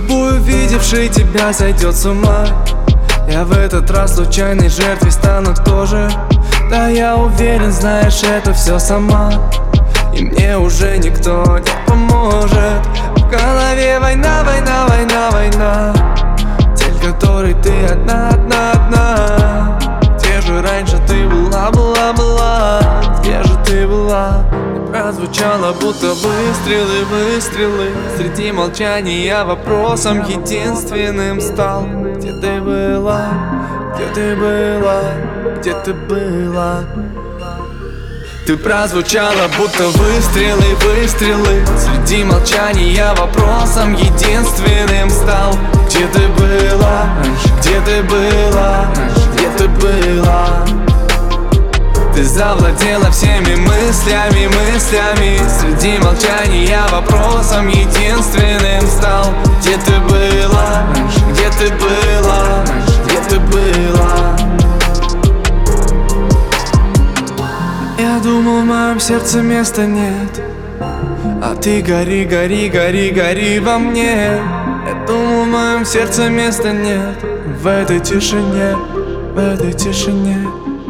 Любой, увидевший тебя, сойдет с ума. Я в этот раз случайной жертвой стану тоже. Да, я уверен, знаешь, это все сама. И мне уже никто не поможет. В голове война, война, война, война. Цель, которой ты одна, одна, одна. Где же раньше ты была, была, была? Где же ты была? И прозвучало, будто выстрелы, выстрелы. Среди молчания вопросом единственным стал. Где ты была? Где ты была? Где ты была? Ты прозвучала, будто выстрелы, выстрелы. Среди молчания вопросом единственным стал. Где ты была? Где ты была? Где ты была? Ты завладела всеми мыслями, мыслями. Среди молчания вопросом единственным стал. Где ты была? Где ты была? Где ты была? Я думал, в моем сердце места нет, а ты гори, гори, гори, гори во мне. Я думал, в моем сердце места нет. В этой тишине, в этой тишине.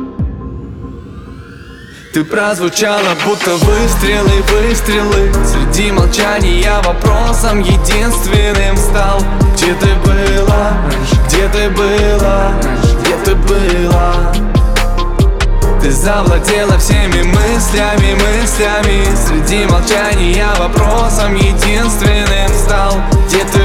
Ты прозвучала, будто выстрелы, выстрелы. Среди молчания вопросом единственным стал. Где ты была? Где ты была? Где ты была? Ты завладела всеми мыслями, мыслями. Среди молчания вопросом единственным стал. Где ты